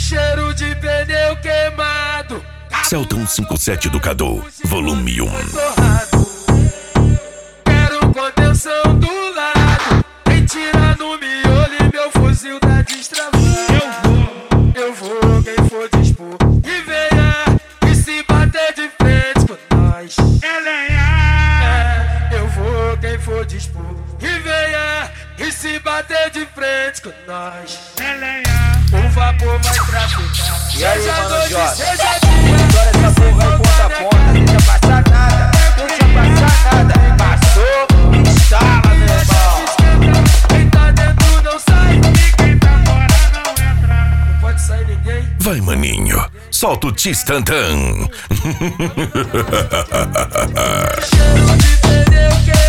cheiro de pneu queimado. Celton 57 do Cadu, volume 1. Quero contenção do lado. Quem tira no miolo e meu fuzil tá destravado. Eu vou, quem for dispor. E venha, e se bater de frente com nós. Eu vou, quem for dispor. E venha, e se bater de frente com nós. O vapor vai traficar. E aí, seja mano, noite, Jota? seja dia. Agora essa porra é ponta a ponta. Não tinha passado nada, não tinha passado nada. Passou, instala, meu irmão. Quem tá dentro não sai. E quem tá fora não entra. Não pode sair ninguém. Vai, maninho, solta o Tistantã. Cheiro de pneu que